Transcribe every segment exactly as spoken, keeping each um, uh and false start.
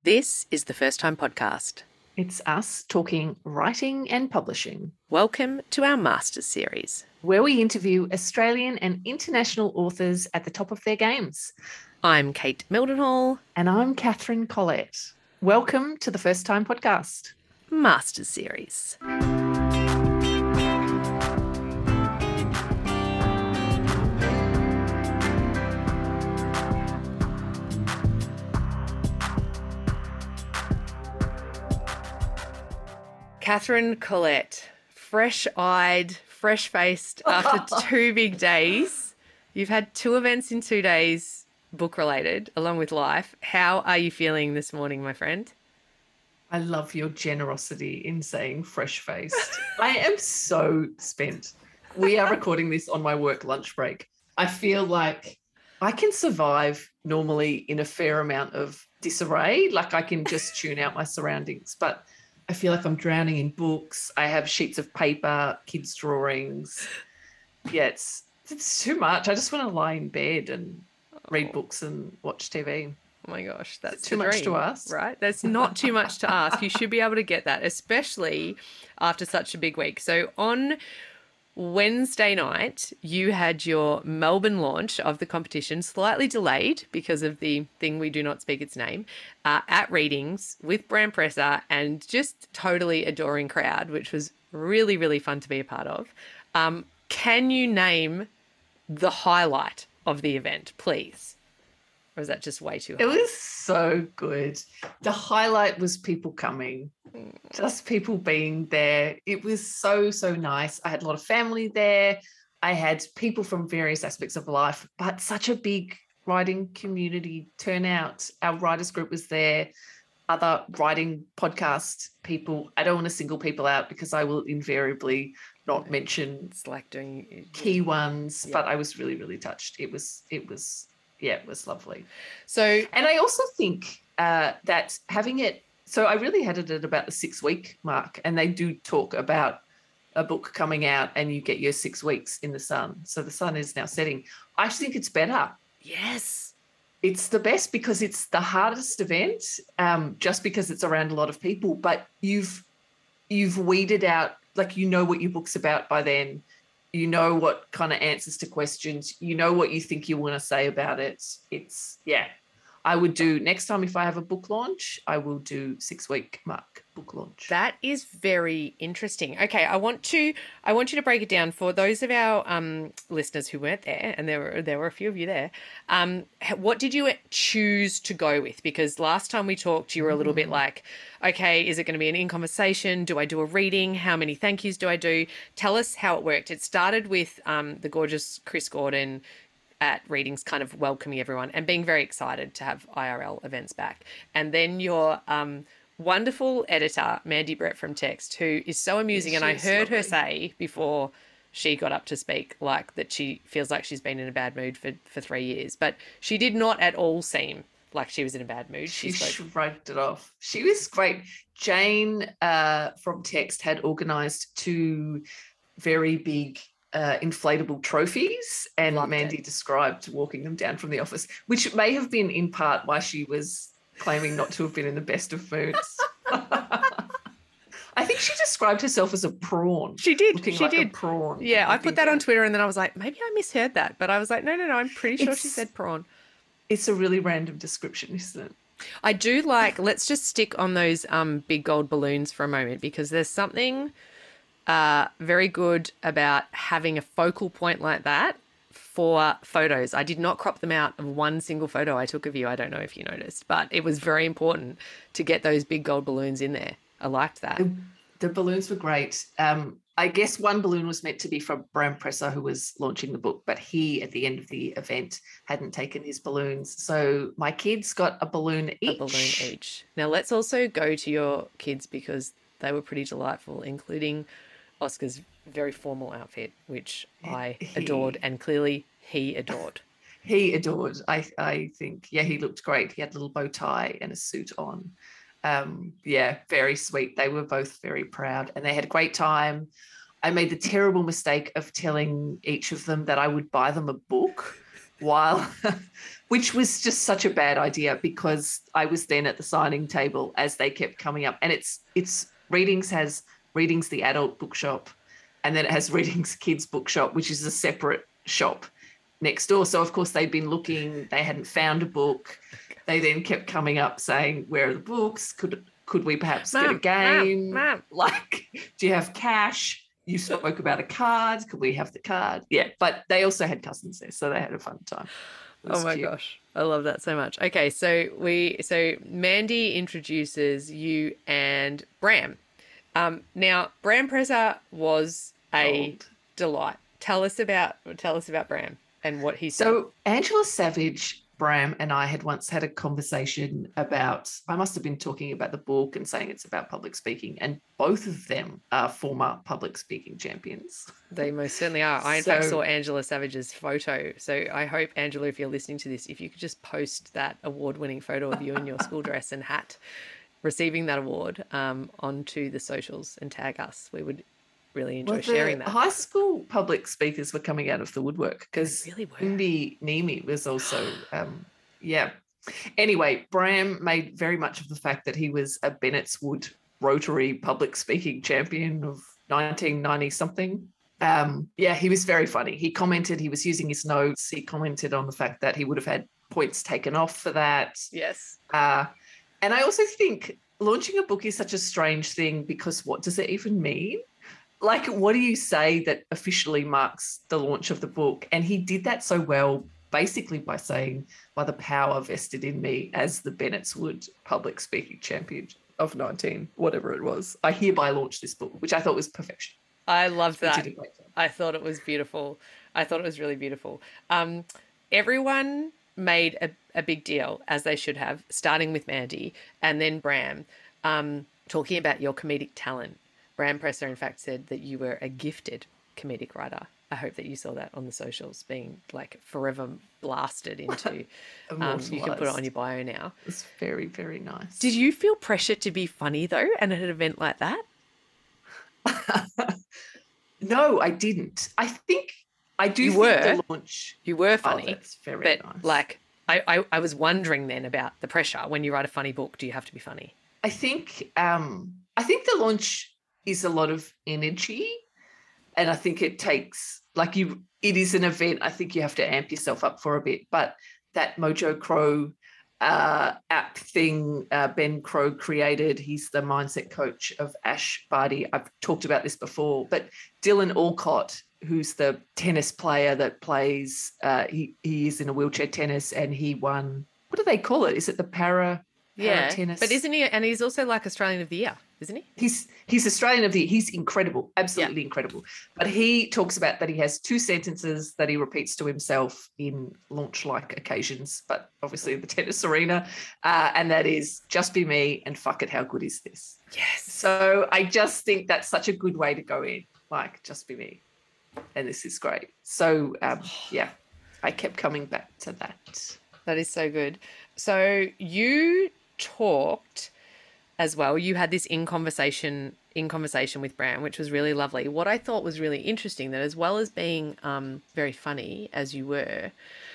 This is the First Time Podcast. It's us talking writing and publishing. Welcome to our Masters series, where we interview Australian and international authors at the top of their games. I'm Kate Mildenhall. And I'm Catherine Collette. Welcome to the First Time Podcast. Masters series. Catherine Collette, fresh-eyed, fresh-faced after two big days. You've had two events in two days, book-related, along with life. How are you feeling this morning, my friend? I love your generosity in saying fresh-faced. I am so spent. We are recording this on my work lunch break. I feel like I can survive normally in a fair amount of disarray. Like I can just tune out my surroundings, but I feel like I'm drowning in books. I have sheets of paper, kids' drawings. Yeah, it's it's too much. I just want to lie in bed and read oh. books and watch T V. Oh my gosh, that's too much to ask, right? That's not too much to ask. You should be able to get that, especially after such a big week. So on Wednesday night, you had your Melbourne launch of the competition, slightly delayed because of the thing we do not speak its name, uh, at Readings with Bram Presser and just totally adoring crowd, which was really, really fun to be a part of. Um, can you name the highlight of the event, please? Or is that just way too hard? It was so good. The highlight was people coming, just people being there. It was so, so nice. I had a lot of family there. I had people from various aspects of life, but such a big writing community turnout. Our writers group was there, other writing podcast people. I don't want to single people out because I will invariably not mention it's like doing key ones, yeah. But I was really, really touched. It was, it was, yeah, it was lovely. So, and I also think uh, that having it, so I really had it at about the six week mark, and they do talk about a book coming out and you get your six weeks in the sun. So the sun is now setting. I think it's better. Yes. It's the best because it's the hardest event, um, just because it's around a lot of people, but you've, you've weeded out, like, you know what your book's about by then. You know what kind of answers to questions. You know what you think you want to say about it. It's, yeah. I would do, next time if I have a book launch, I will do six-week mark book launch. That is very interesting. Okay, I want to I want you to break it down for those of our um, listeners who weren't there, and there were there were a few of you there. Um, what did you choose to go with? Because last time we talked, you were a little mm. bit like, okay, is it going to be an in-conversation? Do I do a reading? How many thank yous do I do? Tell us how it worked. It started with um, the gorgeous Chris Gordon at Readings kind of welcoming everyone and being very excited to have I R L events back. And then your um, wonderful editor, Mandy Brett from Text, who is so amusing. And I heard lovely. her say before she got up to speak, like, that she feels like she's been in a bad mood for, for three years. But she did not at all seem like she was in a bad mood. She, she shrugged it off. She was great. Jane uh, from Text had organised two very big Uh, inflatable trophies, and Loved Mandy it. described walking them down from the office, which may have been in part why she was claiming not to have been in the best of moods. I think she described herself as a prawn. She did. Looking she like did. a prawn. Yeah, I, I put that on Twitter, and then I was like, maybe I misheard that, but I was like, no, no, no, I'm pretty sure it's, she said prawn. It's a really random description, isn't it? I do like. Let's just stick on those um big gold balloons for a moment, because there's something Uh, very good about having a focal point like that for photos. I did not crop them out of one single photo I took of you. I don't know if you noticed, but it was very important to get those big gold balloons in there. I liked that. The, the balloons were great. Um, I guess one balloon was meant to be from Bram Presser, who was launching the book, but he, at the end of the event, hadn't taken his balloons. So my kids got a balloon each. A balloon each. Now let's also go to your kids, because they were pretty delightful, including Oscar's very formal outfit, which I he, adored, and clearly he adored. He adored, I I think. Yeah, he looked great. He had a little bow tie and a suit on. Um, yeah, very sweet. They were both very proud, and they had a great time. I made the terrible mistake of telling each of them that I would buy them a book while, which was just such a bad idea because I was then at the signing table as they kept coming up. And it's it's Readings has Readings the adult bookshop, and then it has Readings Kids Bookshop, which is a separate shop next door. So of course they'd been looking, they hadn't found a book. They then kept coming up saying, "Where are the books? Could could we perhaps Mom, get a game? Mom, Mom. Like, do you have cash? You spoke about a card. Could we have the card?" Yeah, but they also had cousins there, so they had a fun time. Oh my cute. gosh, I love that so much. Okay, so we so Mandy introduces you and Bram. Um, now Bram Presser was a Gold. delight. Tell us about tell us about Bram and what he said. So Angela Savage, Bram, and I had once had a conversation about, I must have been talking about the book and saying it's about public speaking, and both of them are former public speaking champions. They most certainly are. I, in So- fact, saw Angela Savage's photo. So I hope, Angela, if you're listening to this, if you could just post that award-winning photo of you in your school dress and hat receiving that award um, onto the socials and tag us. We would really enjoy Well, the sharing that. high school public speakers were coming out of the woodwork because They really were. Indy Nimi was also, um, yeah. Anyway, Bram made very much of the fact that he was a Bennett's Wood Rotary public speaking champion of nineteen ninety something. Um, yeah, he was very funny. He commented, he was using his notes. He commented on the fact that he would have had points taken off for that. Yes. Uh, and I also think launching a book is such a strange thing because what does it even mean? Like, what do you say that officially marks the launch of the book? And he did that so well, basically by saying, by the power vested in me as the Bennett's Wood public speaking champion of nineteen, whatever it was, I hereby launch this book, which I thought was perfection. I loved He that. did a great job. I thought it was beautiful. I thought it was really beautiful. Um, everyone made a, a big deal, as they should have, starting with Mandy and then Bram, um, talking about your comedic talent. Bram Presser, in fact, said that you were a gifted comedic writer. I hope that you saw that on the socials, being like forever blasted into. Um, you can put it on your bio now. It's very, very nice. Did you feel pressure to be funny though, and at an event like that? No, I didn't. I think I do You think were. the launch. You were Oh, funny, that's very but nice. like I, I, I was wondering then about the pressure when you write a funny book. Do you have to be funny? I think um, I think the launch is a lot of energy, and I think it takes like you. It is an event. I think you have to amp yourself up for a bit. But that Mojo Crow uh, app thing, uh, Ben Crow created. He's the mindset coach of Ash Barty. I've talked about this before, but Dylan Alcott, who's the tennis player that plays, uh, he he is in a wheelchair tennis, and he won. What do they call it? Is it the para? Yeah, tennis. but isn't he? And he's also like Australian of the Year, isn't he? He's he's Australian of the year. He's incredible, absolutely incredible. But he talks about that he has two sentences that he repeats to himself in launch-like occasions, but obviously in the tennis arena, uh, and that is "just be me" and "fuck it, how good is this?" Yes. So I just think that's such a good way to go in, like "just be me," and this is great. So um, yeah, I kept coming back to that. That is so good. So you talked as well. You had this in conversation in conversation with Bram, which was really lovely. What I thought was really interesting, that as well as being um, very funny as you were,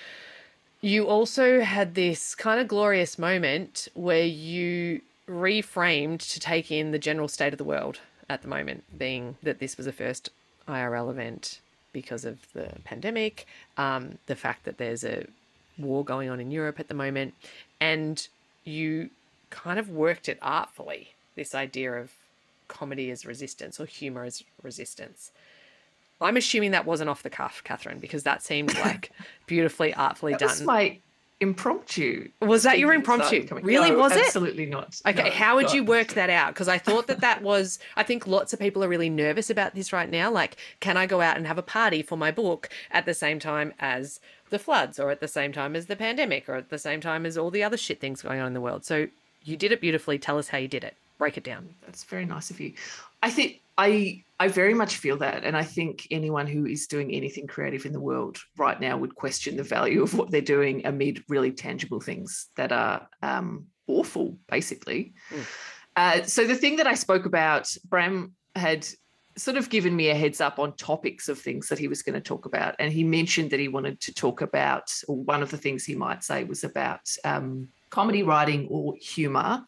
you also had this kind of glorious moment where you reframed to take in the general state of the world at the moment, being that this was a first I R L event because of the pandemic, um, the fact that there's a war going on in Europe at the moment, and you kind of worked it artfully, this idea of comedy as resistance or humor as resistance. I'm assuming that wasn't off the cuff, Catherine, because that seemed like beautifully artfully That done. was my impromptu. Was that your speaking started impromptu? coming- Really, No, was it? Absolutely not. Okay, No, how would God. you work that out? Because I thought that that was, I think lots of people are really nervous about this right now. Like, can I go out and have a party for my book at the same time as the floods, or at the same time as the pandemic, or at the same time as all the other shit things going on in the world? So you did it beautifully. Tell us how you did it. Break it down. That's very nice of you. I think I I very much feel that, and I think anyone who is doing anything creative in the world right now would question the value of what they're doing amid really tangible things that are um, awful, basically. Mm. Uh, so the thing that I spoke about, Bram had sort of given me a heads up on topics of things that he was going to talk about. And he mentioned that he wanted to talk about, or one of the things he might say was about um, comedy writing or humour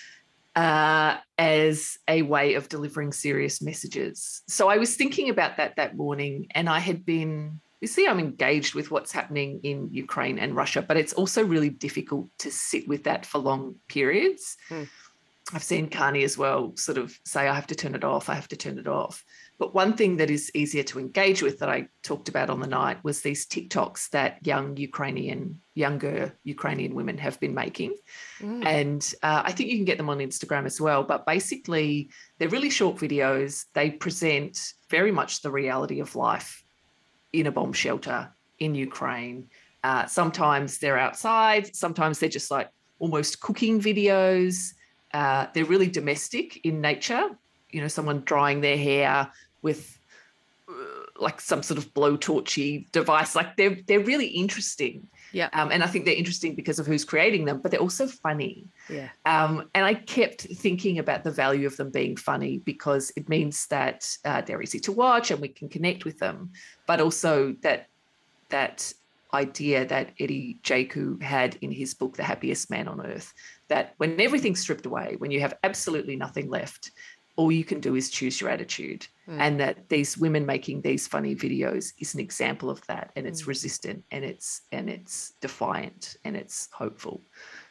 uh, as a way of delivering serious messages. So I was thinking about that that morning, and I had been, you see, I'm engaged with what's happening in Ukraine and Russia, but it's also really difficult to sit with that for long periods. Hmm. I've seen Carney as well sort of say, I have to turn it off, I have to turn it off. But one thing that is easier to engage with that I talked about on the night was these TikToks that young Ukrainian, younger Ukrainian women have been making. Mm. And uh, I think you can get them on Instagram as well. But basically, they're really short videos. They present very much the reality of life in a bomb shelter in Ukraine. Uh, sometimes they're outside. Sometimes they're just like almost cooking videos. Uh, they're really domestic in nature. You know, someone drying their hair with uh, like some sort of blowtorchy device. Like they're they're really interesting. Yeah. Um, and I think they're interesting because of who's creating them, but they're also funny. Yeah. Um, and I kept thinking about the value of them being funny because it means that uh, they're easy to watch and we can connect with them, but also that that idea that Eddie Jaku had in his book, The Happiest Man on Earth, that when everything's stripped away, when you have absolutely nothing left, all you can do is choose your attitude. Mm. And that these women making these funny videos is an example of that. And it's mm. resistant and it's and it's defiant and it's hopeful.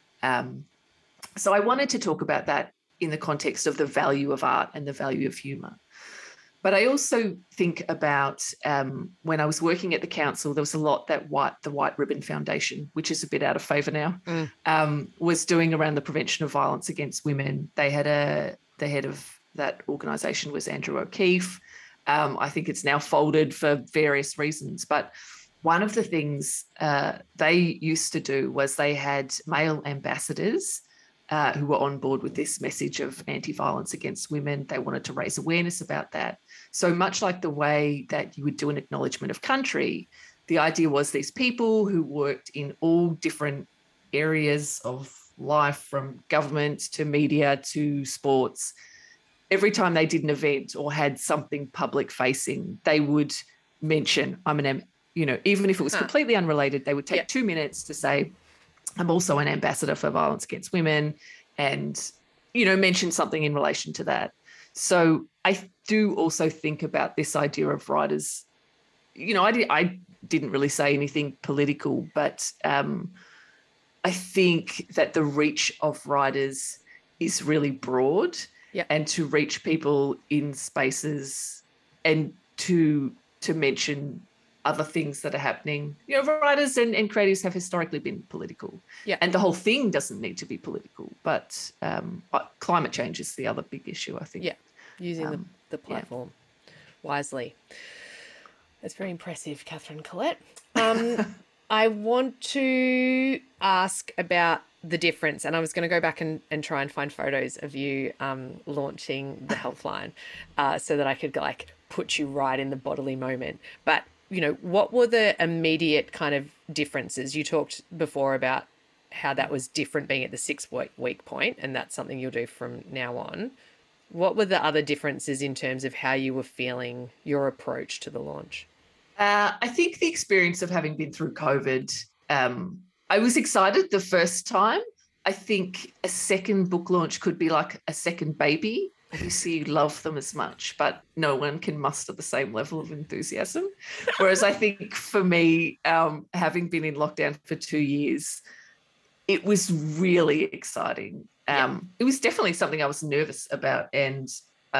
Um, so I wanted to talk about that in the context of the value of art and the value of humour. But I also think about um, when I was working at the council, there was a lot that White, the White Ribbon Foundation, which is a bit out of favour now, mm. um, was doing around the prevention of violence against women. They had a, the head of that organisation was Andrew O'Keefe. Um, I think it's now folded for various reasons. But one of the things uh, they used to do was they had male ambassadors uh, who were on board with this message of anti-violence against women. They wanted to raise awareness about that. So much like the way that you would do an acknowledgement of country, the idea was these people who worked in all different areas of life, from government to media to sports, every time they did an event or had something public facing, they would mention, I'm an, you know, even if it was huh. completely unrelated, they would take yeah. two minutes to say, I'm also an ambassador for violence against women, and, you know, mention something in relation to that. So I do also think about this idea of writers. You know, I, did, I didn't really say anything political, but um, I think that the reach of writers is really broad. Yeah. And to reach people in spaces and to to mention other things that are happening. You know, writers and, and creatives have historically been political. Yeah. And the whole thing doesn't need to be political. But um, climate change is the other big issue, I think. Yeah, using um, the, the platform yeah. wisely. That's very impressive, Catherine Collette. Um, I want to ask about the difference, and I was going to go back and, and try and find photos of you um, launching the Healthline uh, so that I could like put you right in the bodily moment. But, you know, what were the immediate kind of differences? You talked before about how that was different being at the six week, week point, and that's something you'll do from now on. What were the other differences in terms of how you were feeling your approach to the launch? Uh, I think the experience of having been through COVID, um, I was excited the first time. I think a second book launch could be like a second baby. You see, you love them as much, but no one can muster the same level of enthusiasm. Whereas I think for me, um, having been in lockdown for two years, it was really exciting. Um, yeah. It was definitely something I was nervous about. And,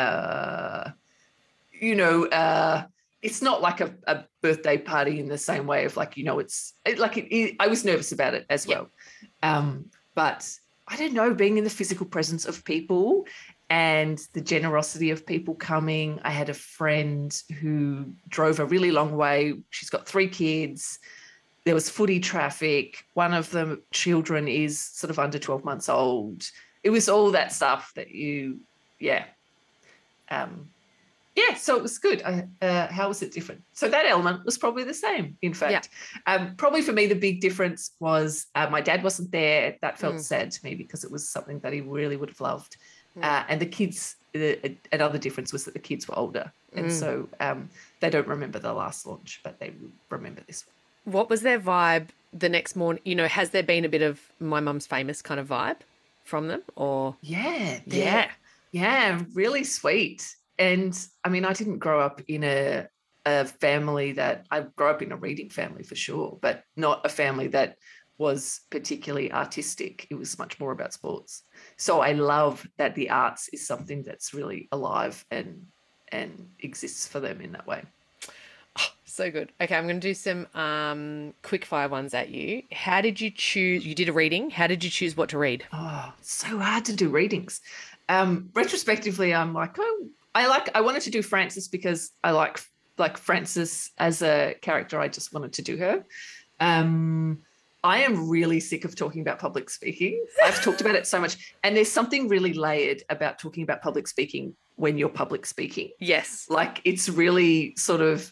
uh, you know, uh, it's not like a, a birthday party in the same way of like, you know, it's it, like it, it, I was nervous about it as well. Yeah. Um, but I don't know, being in the physical presence of people and the generosity of people coming. I had a friend who drove a really long way. She's got three kids. There was footy traffic. One of the children is sort of under twelve months old. It was all that stuff that you, yeah. Um, Yeah, so it was good. I, uh, how was it different? So that element was probably the same, in fact. Yeah. Um, probably for me, the big difference was uh, my dad wasn't there. That felt mm. sad to me because it was something that he really would have loved. Mm. Uh, and the kids, the, another difference was that the kids were older. And Mm. so um, they don't remember the last launch, but they remember this one. What was their vibe the next morning? You know, has there been a bit of My Mum's Famous kind of vibe from them? Or Yeah. yeah. Yeah, really sweet. And I mean, I didn't grow up in a, a family that, I grew up in a reading family for sure, but not a family that was particularly artistic. It was much more about sports. So I love that the arts is something that's really alive and and exists for them in that way. So good. Okay, I'm going to do some um, quick fire ones at you. How did you choose? You did a reading. How did you choose what to read? Oh, it's so hard to do readings. Um, retrospectively, I'm like, oh, I like. I wanted to do Frances because I like like Frances as a character. I just wanted to do her. Um, I am really sick of talking about public speaking. I've talked about it so much, and there's something really layered about talking about public speaking when you're public speaking. Yes. Like it's really sort of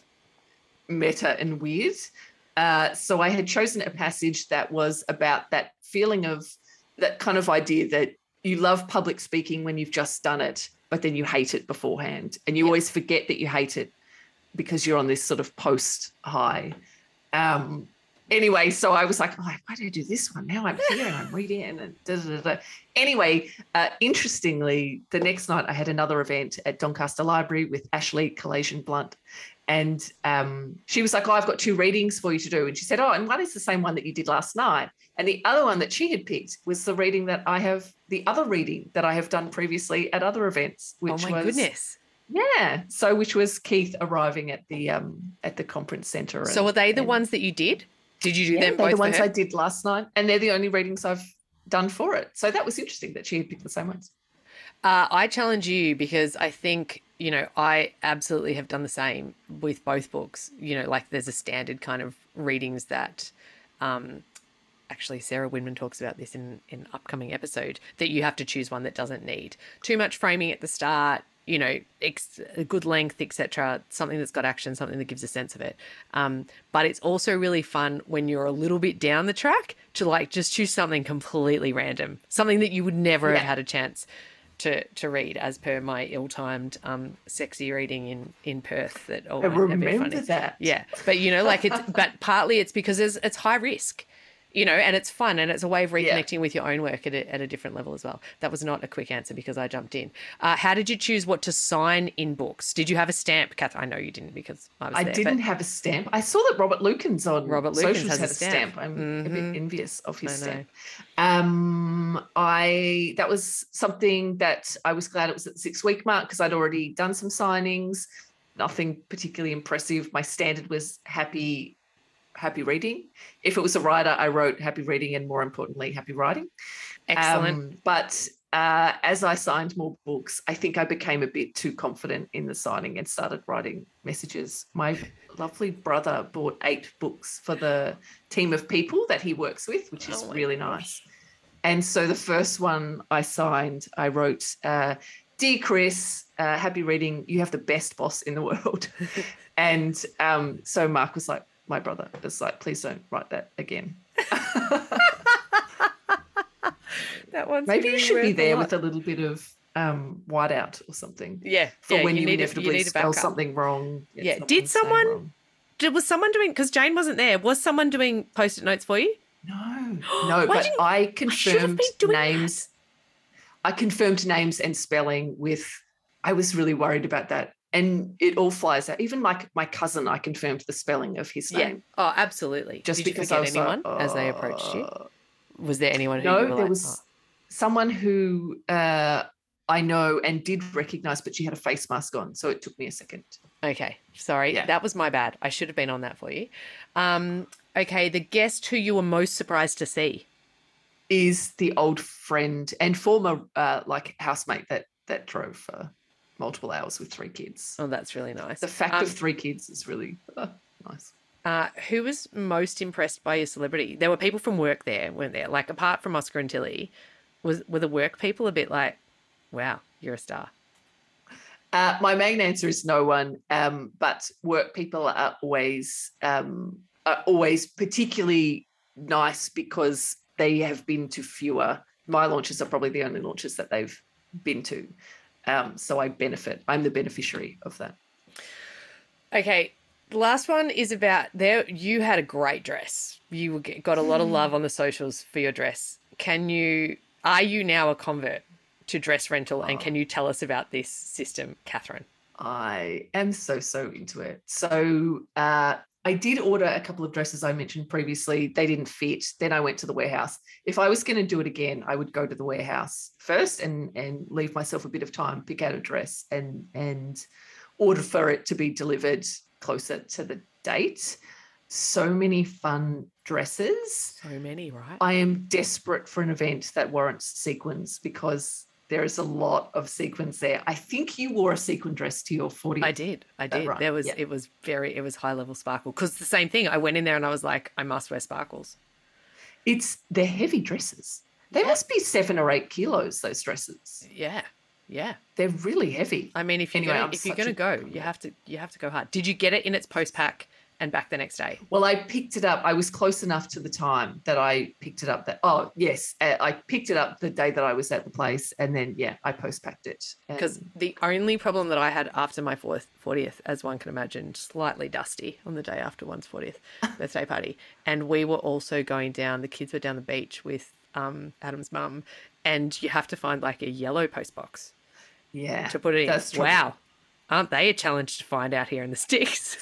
meta and weird. Uh, so I had chosen a passage that was about that feeling of that kind of idea that you love public speaking when you've just done it, but then you hate it beforehand. And you Yep. always forget that you hate it because you're on this sort of post high. Um, anyway, so I was like, oh, why did I do this one? Now I'm here and I'm reading it. And da, da, da, da. Anyway, uh, interestingly, the next night I had another event at Doncaster Library with Ashley Collation Blunt. And um, she was like, oh, I've got two readings for you to do. And she said, oh, and one is the same one that you did last night. And the other one that she had picked was the reading that I have, the other reading that I have done previously at other events, which oh my was, goodness. yeah. So which was Keith arriving at the um, at the conference centre. So and, are they the and, ones that you did? Did you do yeah, them they're both the for ones her? I did last night. And they're the only readings I've done for it. So that was interesting that she had picked the same ones. Uh, I challenge you because I think, you know, I absolutely have done the same with both books. You know, like there's a standard kind of readings that um, actually Sarah Winman talks about this in in an upcoming episode, that you have to choose one that doesn't need too much framing at the start, you know, ex- a good length, et cetera, something that's got action, something that gives a sense of it. Um, but it's also really fun when you're a little bit down the track to like just choose something completely random, something that you would never Yeah. have had a chance to to read, as per my ill-timed um sexy reading in in Perth that oh I won't ever be remember funny. that. Yeah, but you know, like it's but partly it's because it's, it's high risk, you know, and it's fun and it's a way of reconnecting Yeah. with your own work at a, at a different level as well. That was not a quick answer because I jumped in. Uh, how did you choose what to sign in books? Did you have a stamp, Kath? I know you didn't because I was I there. didn't but have a stamp. I saw that Robert Lucan's on Robert Lukens socials has a had a stamp. stamp. I'm Mhm. a bit envious of his I know. stamp. Um, I that was something that I was glad it was at the six week mark because I'd already done some signings. Nothing particularly impressive. My standard was happy, happy reading. If it was a writer, I wrote happy reading and more importantly, happy writing. Excellent. Um, but uh, as I signed more books, I think I became a bit too confident in the signing and started writing messages. My lovely brother bought eight books for the team of people that he works with, which is Oh my really gosh. nice. And so the first one I signed, I wrote, uh, Dear Chris, uh, happy reading. You have the best boss in the world. And um, so Mark was like, my brother was like, please don't write that again. That one's Maybe you really should be worth a there lot. with a little bit of um, whiteout or something Yeah, for yeah, when you, need a- inevitably need a spell backup. something wrong. get Yeah. someone Did saying someone- wrong. Did, was someone doing, because Jane wasn't there, was someone doing post-it notes for you? No, no, Why but didn't- I should have confirmed been doing names. I confirmed names and spelling with, I was really worried about that. And it all flies out. Even my, my cousin, I confirmed the spelling of his Yeah. name. Oh, absolutely. Just Did because you I forget was anyone like, as they approached you? "Uh, Was there anyone who you No, were there like, was someone who uh, I know and did recognize, but she had a face mask on. So it took me a second. oh, okay, sorry, Yeah. that was my bad. I should have been on that for you. Um, okay, the guest who you were most surprised to see. Is the old friend and former uh, like housemate that that drove for multiple hours with three kids. Oh, that's really nice. The fact Um, of three kids is really uh, nice. Uh, who was most impressed by your celebrity? There were people from work there, weren't there? Like apart from Oscar and Tilly, was were the work people a bit like, wow, you're a star? Uh, my main answer is no one, um, but work people are always um, are always particularly nice because they have been to fewer. My launches are probably the only launches that they've been to. Um, so I benefit. I'm the beneficiary of that. Okay, the last one is about there. You had a great dress. You got a lot of love on the socials for your dress. Can you? Are you now a convert to dress rental? And can you tell us about this system, Catherine? I am so, so into it. So uh, I did order a couple of dresses I mentioned previously. They didn't fit. Then I went to the warehouse. If I was going to do it again, I would go to the warehouse first and, and leave myself a bit of time, pick out a dress and, and order for it to be delivered closer to the date. So many fun dresses. So many, right? I am desperate for an event that warrants sequins because there is a lot of sequins there. I think you wore a sequin dress to your fortieth. I did. I did. Right? There was, yeah. it was very, it was high level sparkle. Because the same thing, I went in there and I was like, I must wear sparkles. It's, they're heavy dresses. They yeah. must be seven or eight kilos, those dresses. Yeah. Yeah. They're really heavy. I mean, if you're anyway, gonna, if you're going to go, you have to, you have to go hard. Did you get it in its post pack and back the next day? Well, I picked it up. I was close enough to the time that I picked it up. That oh yes, I picked it up the day that I was at the place, and then yeah, I post packed it. Because the only problem that I had after my fortieth, as one can imagine, slightly dusty on the day after one's fortieth birthday party, and we were also going down. The kids were down the beach with um, Adam's mum, and you have to find like a yellow post box. Yeah, to put it in. That's true. Wow, aren't they a challenge to find out here in the sticks?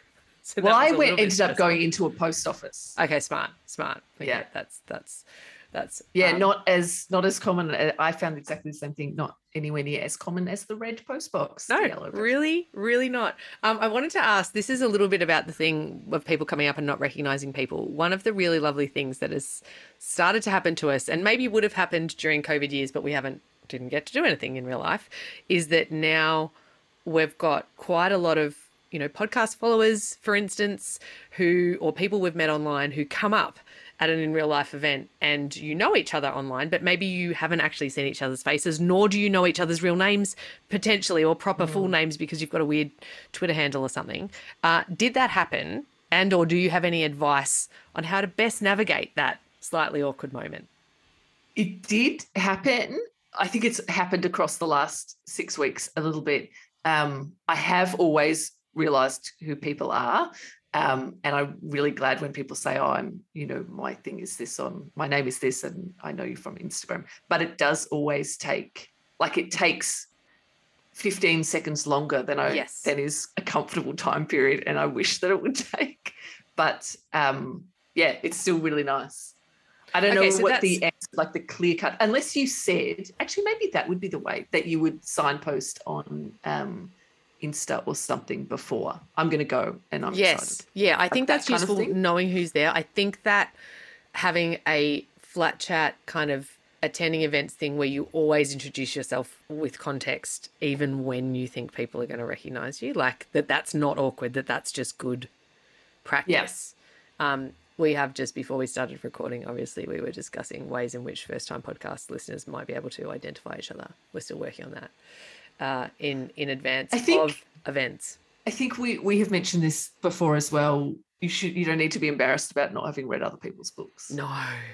So well, I went ended up going into a post office. Okay, smart, smart. Okay, yeah, that's that's that's yeah, um, not as not as common. I found exactly the same thing. Not anywhere near as common as the red post box. No, really, really not. Um, I wanted to ask. This is a little bit about the thing of people coming up and not recognizing people. One of the really lovely things that has started to happen to us, and maybe would have happened during COVID years, but we haven't didn't get to do anything in real life, is that now we've got quite a lot of, you know, podcast followers, for instance, who, or people we've met online who come up at an in real life event and you know each other online, but maybe you haven't actually seen each other's faces, nor do you know each other's real names potentially, or proper mm. full names because you've got a weird Twitter handle or something. Uh, did that happen? And, or do you have any advice on how to best navigate that slightly awkward moment? It did happen. I think it's happened across the last six weeks a little bit. Um, I have always realized who people are. Um, and I'm really glad when people say, oh, I'm, you know, my thing is this on, my name is this, and I know you from Instagram. But it does always take, like it takes fifteen seconds longer than I, yes. than is a comfortable time period. And I wish that it would take. But um, yeah, it's still really nice. I don't okay, know so what that's... the answer, like the clear cut, unless you said, actually, maybe that would be the way that you would signpost on um, Insta or something before. I'm going to go and I'm yes. excited. Yeah, I like think that's that useful knowing who's there. I think that having a flat chat kind of attending events thing where you always introduce yourself with context, even when you think people are going to recognize you, like that that's not awkward, that that's just good practice. Yeah. Um, we have just before we started recording, obviously, we were discussing ways in which first-time podcast listeners might be able to identify each other. We're still working on that uh, in in advance I think, of events. I think we we have mentioned this before as well. You should you don't need to be embarrassed about not having read other people's books. No,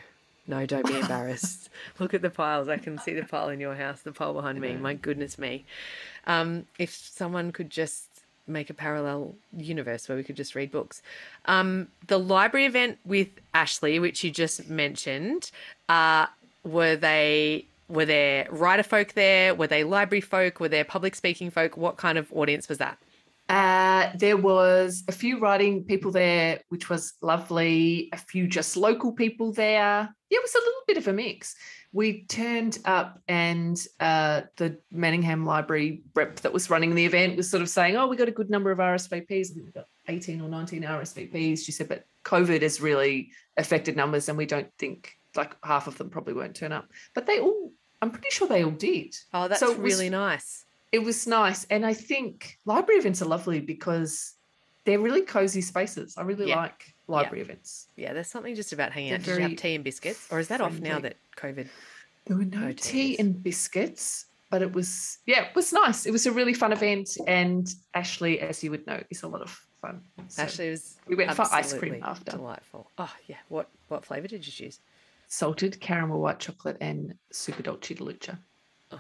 no, don't be embarrassed. Look at the piles. I can see the pile in your house, the pile behind me. My goodness me. Um, if someone could just make a parallel universe where we could just read books. Um, the library event with Ashley, which you just mentioned, uh, were they were there writer folk there? Were they library folk? Were there public speaking folk? What kind of audience was that? Uh, there was a few writing people there, which was lovely. A few just local people there. Yeah, it was a little bit of a mix. We turned up and uh, the Manningham Library rep that was running the event was sort of saying, oh, we got a good number of R S V Ps. I think we got eighteen or nineteen R S V Ps. She said, but COVID has really affected numbers and we don't think, like half of them probably won't turn up. But they all, I'm pretty sure they all did. Oh, that's so really was, nice. It was nice. And I think library events are lovely because they're really cozy spaces. I really yeah. like library yeah. events. Yeah, there's something just about hanging they're out. Did you have tea and biscuits? Or is that friendly. Off now that COVID? There were no tea and biscuits, but it was, yeah, it was nice. It was a really fun event. And Ashley, as you would know, is a lot of fun. So Ashley was we went for ice cream after. Delightful. Oh, yeah. What what flavour did you choose? Salted caramel white chocolate and super dolce de luce. Oh,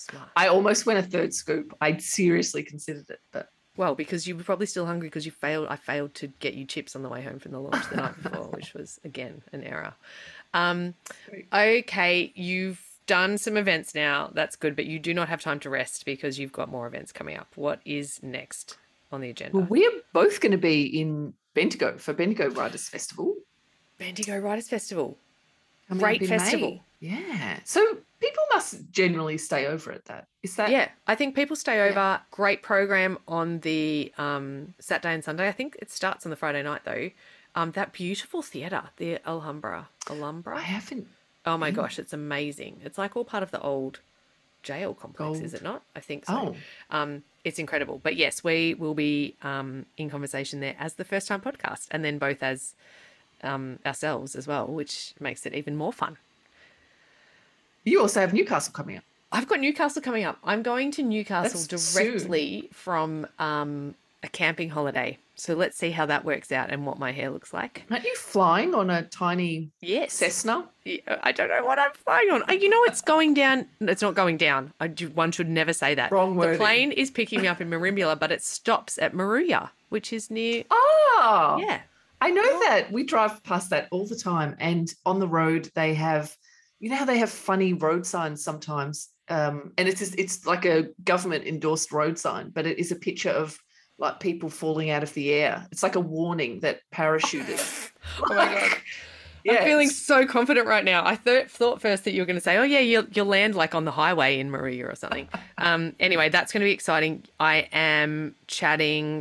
Smart. I almost went a third scoop. I seriously considered it, but Well, because you were probably still hungry because you failed. I failed to get you chips on the way home from the launch the night before, which was again an error. Um, okay, you've done some events now. That's good, but you do not have time to rest because you've got more events coming up. What is next on the agenda? well, we're both going to be in Bendigo for Bendigo Writers Festival. Bendigo Writers Festival. Coming Great up in festival. May. Yeah. So people must generally stay over at that. Is that? Yeah, I think people stay over. Yeah. Great program on the um, Saturday and Sunday. I think it starts on the Friday night though. Um, that beautiful theatre, the Alhambra. Alhambra? I haven't. Oh my gosh, it's amazing. It's like all part of the old jail complex, Gold. Is it not? I think so. Oh. Um, it's incredible. But yes, we will be um, in conversation there as the first time podcast and then both as um, ourselves as well, which makes it even more fun. You also have Newcastle coming up. I've got Newcastle coming up. I'm going to Newcastle That's directly soon. from um, a camping holiday. So let's see how that works out and what my hair looks like. Aren't you flying on a tiny yes. Cessna? Yeah, I don't know what I'm flying on. You know, it's going down. It's not going down. I, one should never say that. Wrong word. The plane is picking me up in Merimbula, but it stops at Moruya, which is near. Oh, yeah. I know oh. that. We drive past that all the time. And on the road, they have, you know how they have funny road signs sometimes? Um, and it's it's like a government endorsed road sign, but it is a picture of like people falling out of the air. It's like a warning that parachuters. Oh my God. Yeah, I'm feeling so confident right now. I th- thought first that you were going to say, oh yeah, you'll, you'll land like on the highway in Moruya or something. Um, anyway, that's going to be exciting. I am chatting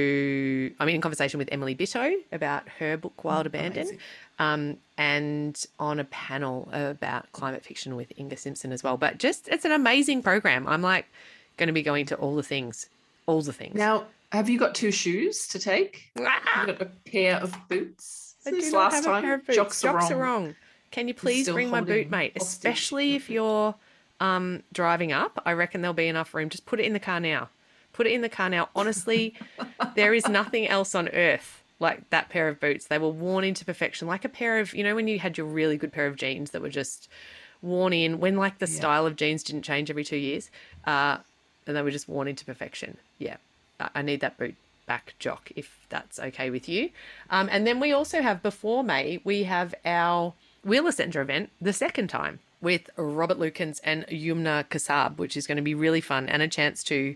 to, I'm in conversation with Emily Bitto about her book, Wild Abandon, um, and on a panel about climate fiction with Inga Simpson as well. But just, it's an amazing program. I'm like going to be going to all the things, all the things. Now, have you got two shoes to take? Ah! You've got a pair of boots? I do not have a pair of boots. Jocks, Jocks are, wrong. are wrong. Can you please bring my boot, mate? Especially if you're um, driving up. I reckon there'll be enough room. Just put it in the car now. Put it in the car now. Honestly, there is nothing else on earth like that pair of boots. They were worn into perfection. Like a pair of, you know, when you had your really good pair of jeans that were just worn in, when like the yeah. style of jeans didn't change every two years, uh, and they were just worn into perfection. Yeah. I need that boot back, Jock, if that's okay with you. Um, and then we also have, before May, we have our Wheeler Centre event the second time with Robert Lukens and Yumna Kassab, which is going to be really fun and a chance to,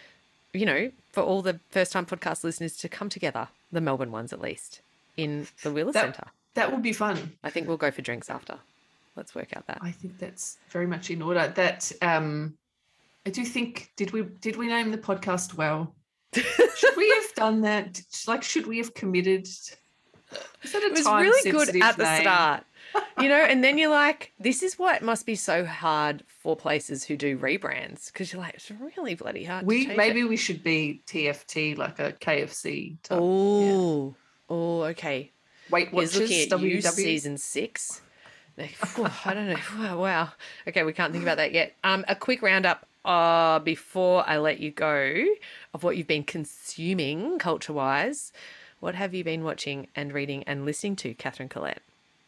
you know, for all the first-time podcast listeners to come together, the Melbourne ones at least, in the Wheeler that, Centre. That would be fun. I think we'll go for drinks after. Let's work out that. I think that's very much in order. That um, I do think, did we did we name the podcast well? Should we have done that? Like, should we have committed? Is that a it was really good at the name? start, you know, and then you're like, this is what must be so hard for places who do rebrands, because you're like, it's really bloody hard. We to maybe it. we should be T F T, like a K F C type. Oh, yeah. oh, okay. Weight Watchers, looking at W W. you, season six. Like, whew, I don't know. Wow. Okay, we can't think about that yet. Um, a quick roundup. Uh, before I let you go, of what you've been consuming culture-wise, what have you been watching and reading and listening to, Catherine Collette?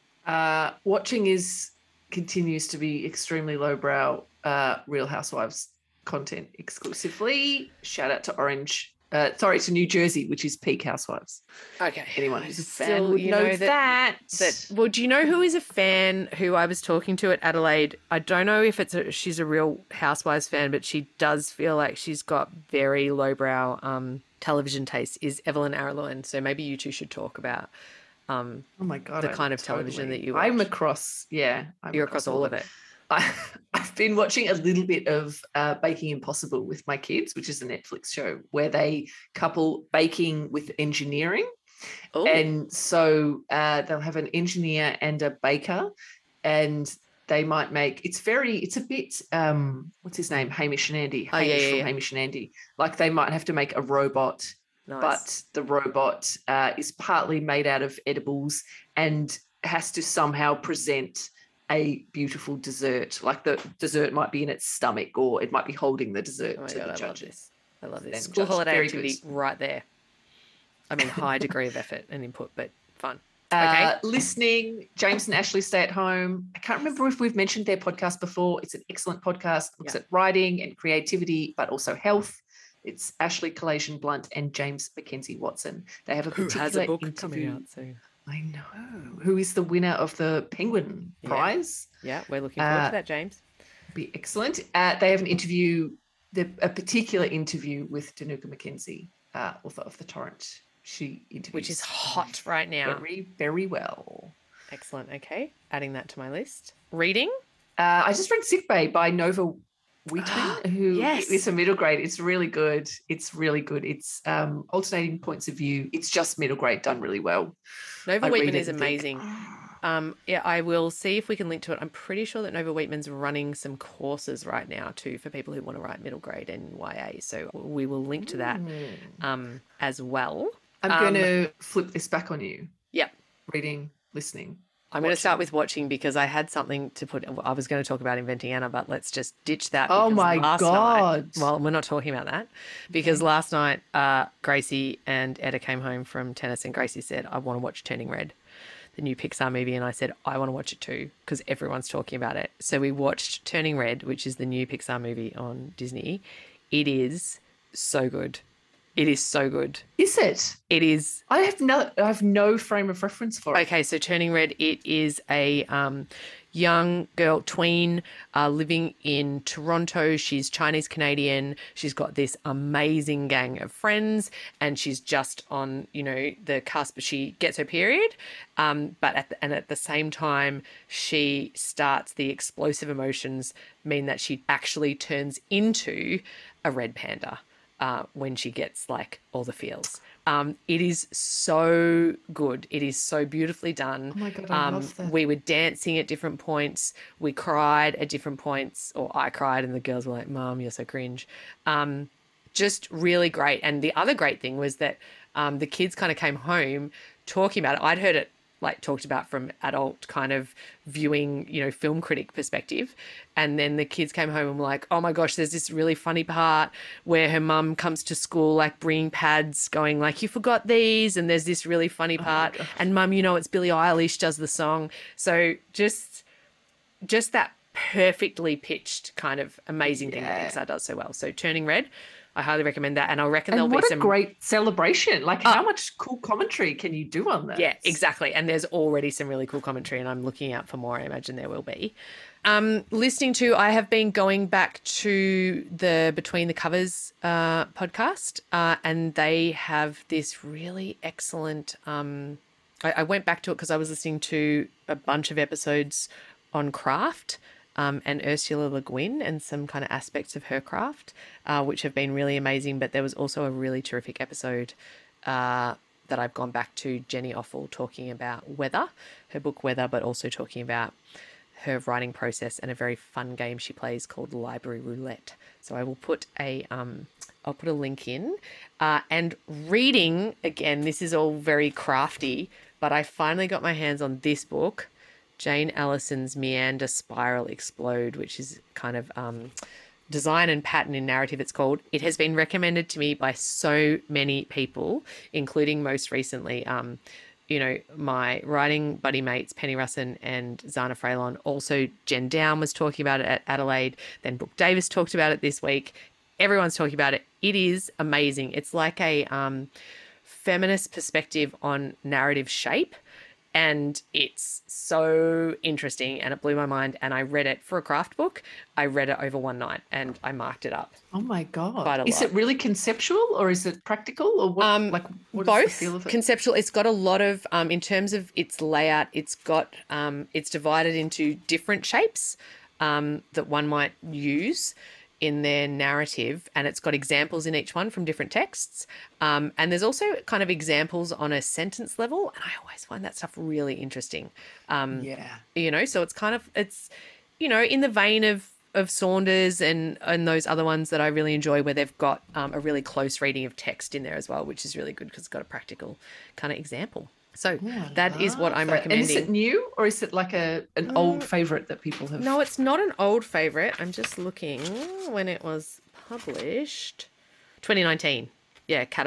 Uh, watching is continues to be extremely lowbrow. Uh, Real Housewives content exclusively. Shout out to Orange. Uh, sorry, to New Jersey, which is peak Housewives. Okay. Anyone who's a fan Still, would you know, know that, that, that. Well, do you know who is a fan who I was talking to at Adelaide? I don't know if it's a, she's a Real Housewives fan, but she does feel like she's got very lowbrow um, television taste, is Evelyn Aralouen. So maybe you two should talk about um, oh my God, the I kind of totally. television that you watch. I'm across, yeah. I'm You're across, across all of it. I, I've been watching a little bit of uh, Baking Impossible with my kids, which is a Netflix show where they couple baking with engineering. Ooh. And so uh, they'll have an engineer and a baker, and they might make, it's very, it's a bit, um, what's his name? Hamish and Andy. Oh, Hamish yeah, yeah, from yeah. Hamish and Andy. Like they might have to make a robot, nice. But the robot uh, is partly made out of edibles and has to somehow present a beautiful dessert. Like the dessert might be in its stomach, or it might be holding the dessert oh my to God, the I judges. Love this. I love this. Then School holiday very activity good. right there. I mean, high degree of effort and input, but fun. Uh, listening, James and Ashley Stay at Home. I can't remember if we've mentioned their podcast before. It's an excellent podcast. It looks Yeah. at writing and creativity, but also health. It's Ashley Collation Blunt and James Mackenzie Watson. They have a Who particular has a book interview. coming out soon. I know. Who is the winner of the Penguin Yeah. Prize? Yeah, we're looking forward Uh, to that, James. Be excellent. Uh, they have an interview, the, a particular interview with Danuka Mackenzie, uh, author of The Torrent. She interviews. Which is hot right now. Very, very well. Excellent. Okay, adding that to my list. Reading? Uh, I just read Sick Bay by Nova Wheatman, who Yes. is a middle grade. It's really good. It's really good. It's um, alternating points of view. It's just middle grade done really well. Nova I read Wheatman it is and think, amazing. Um, yeah, I will see if we can link to it. I'm pretty sure that Nova Wheatman's running some courses right now too for people who want to write middle grade and Y A. So we will link to that Mm. um, as well. I'm Um, going to flip this back on you. Yep. Reading, listening. I'm going to start watching. with watching because I had something to put. I was going to talk about Inventing Anna, but let's just ditch that. Oh because my last God. Night, well, we're not talking about that because last night uh, Gracie and Etta came home from tennis, and Gracie said, "I want to watch Turning Red, the new Pixar movie," and I said, "I want to watch it too because everyone's talking about it." So we watched Turning Red, which is the new Pixar movie on Disney. It is so good. It is so good. Is it? It is. I have no I have no frame of reference for it. Okay, so Turning Red, it is a um, young girl, tween, uh, living in Toronto. She's Chinese Canadian. She's got this amazing gang of friends, and she's just on, you know, the cusp. She gets her period, um, but at the, and at the same time, she starts the explosive emotions mean that she actually turns into a red panda. Uh, when she gets like all the feels. Um, it is so good. It is so beautifully done. Oh my God, I um, love that. We were dancing at different points. We cried at different points, or I cried and the girls were like, "Mom, you're so cringe." Um, just really great. And the other great thing was that um, the kids kind of came home talking about it. I'd heard it like talked about from adult kind of viewing, you know, film critic perspective. And then the kids came home and were like, "Oh my gosh, there's this really funny part where her mum comes to school, like bringing pads going like, 'You forgot these.' And there's this really funny part. And mum, you know, it's Billie Eilish does the song." So just, just that perfectly pitched kind of amazing thing Yeah. that Pixar does so well. So Turning Red, I highly recommend that. And I reckon And there'll what be a some great celebration. Like how much cool commentary can you do on that? Yeah, exactly. And there's already some really cool commentary, and I'm looking out for more. I imagine there will be. Um, listening to, I have been going back to the Between the Covers uh, podcast, uh, and they have this really excellent. Um, I, I went back to it because I was listening to a bunch of episodes on craft. Um, and Ursula Le Guin and some kind of aspects of her craft, uh, which have been really amazing. But there was also a really terrific episode uh, that I've gone back to, Jenny Offal talking about Weather, her book Weather, but also talking about her writing process and a very fun game she plays called Library Roulette. So I will put a um, I'll put a link in. Uh, and reading, again, this is all very crafty, but I finally got my hands on this book, Jane Allison's Meander Spiral Explode, which is kind of um, design and pattern in narrative, it's called. It has been recommended to me by so many people, including most recently, um, you know, my writing buddy mates, Penny Russin and Zana Freylon. Also, Jen Down was talking about it at Adelaide. Then Brooke Davis talked about it this week. Everyone's talking about it. It is amazing. It's like a um, feminist perspective on narrative shape. And it's so interesting, and it blew my mind. And I read it for a craft book. I read it over one night, and I marked it up. Oh my God. Quite a Is lot. it really conceptual or is it practical or what? Um, like what is Both the feel of it? conceptual. It's got a lot of, um, in terms of its layout, it's got, um, it's divided into different shapes um, that one might use in their narrative, and it's got examples in each one from different texts. Um, and there's also kind of examples on a sentence level, and I always find that stuff really interesting. Um, yeah. you know, so it's kind of, it's, you know, in the vein of of Saunders and and those other ones that I really enjoy, where they've got um, a really close reading of text in there as well, which is really good because it's got a practical kind of example. So Oh, I that is what love I'm that. And is recommending. it new or is it like a an old favorite that people have? No, it's not an old favorite. I'm just looking when it was published. twenty nineteen. Yeah, Catapult.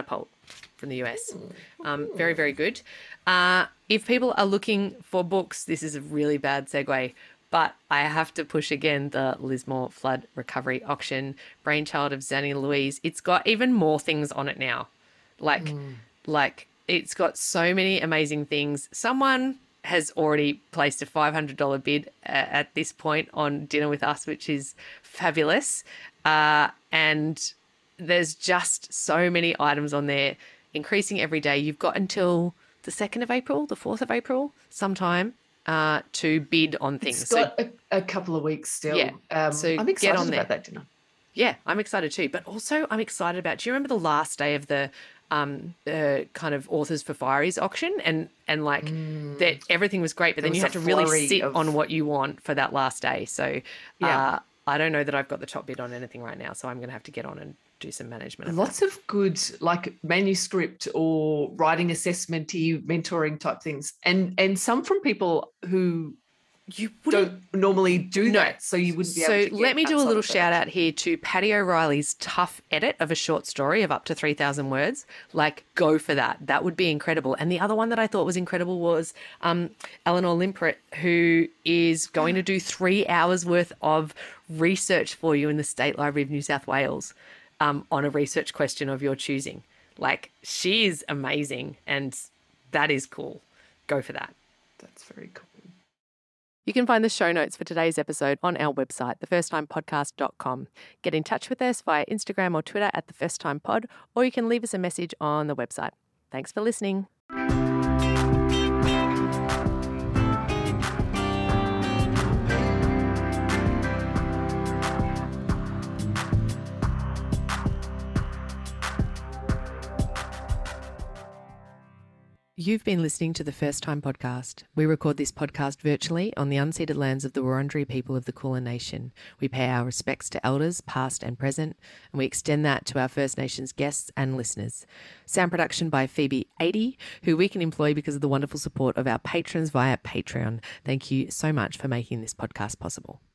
from the U S. Um, very, very good. Uh, if people are looking for books, this is a really bad segue, but I have to push again the Lismore Flood Recovery Auction, brainchild of Zanny Louise. It's got even more things on it now. Like, mm. like it's got so many amazing things. Someone has already placed a five hundred dollars bid uh, at this point on Dinner with Us, which is fabulous. Uh, and there's just so many items on there, increasing every day. You've got until the second of April, the fourth of April, sometime uh, to bid on things. It's got so, a, a couple of weeks still. Yeah. Um, so I'm excited get on about there. that dinner. Yeah, I'm excited too. But also I'm excited about, do you remember the last day of the um, uh, kind of Authors for Fireys auction? And, and like mm. that everything was great, but there then you had to really sit of... on what you want for that last day. So yeah. uh, I don't know that I've got the top bid on anything right now. So I'm going to have to get on and do some management. Of Lots that. of good like manuscript or writing assessment-y mentoring type things. And and some from people who you don't normally do no. that. So you wouldn't be so able to So let me do a little shout that. out here to Paddy O'Reilly's tough edit of a short story of up to three thousand words. Like, go for that. That would be incredible. And the other one that I thought was incredible was um, Eleanor Limpert, who is going to do three hours worth of research for you in the State Library of New South Wales. Um, on a research question of your choosing. Like, she is amazing and that is cool. Go for that. That's very cool. You can find the show notes for today's episode on our website, the first time podcast dot com. Get in touch with us via Instagram or Twitter at the first time pod, or you can leave us a message on the website. Thanks for listening. You've been listening to the First Time Podcast. We record this podcast virtually on the unceded lands of the Wurundjeri people of the Kulin Nation. We pay our respects to elders, past and present, and we extend that to our First Nations guests and listeners. Sound production by Phoebe eighty, who we can employ because of the wonderful support of our patrons via Patreon. Thank you so much for making this podcast possible.